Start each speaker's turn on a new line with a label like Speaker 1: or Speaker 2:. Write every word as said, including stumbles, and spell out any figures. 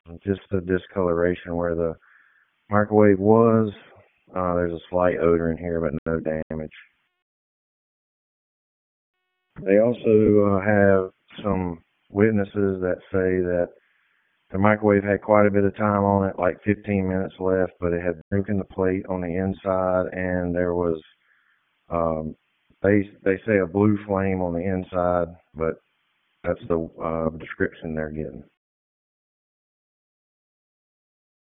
Speaker 1: just the discoloration where the microwave was. Uh, there's a slight odor in here, but no damage. They also uh, have some witnesses that say that the microwave had quite a bit of time on it, like fifteen minutes left, but it had broken the plate on the inside, and there was, um, they they say a blue flame on the inside, but that's the uh, description they're getting.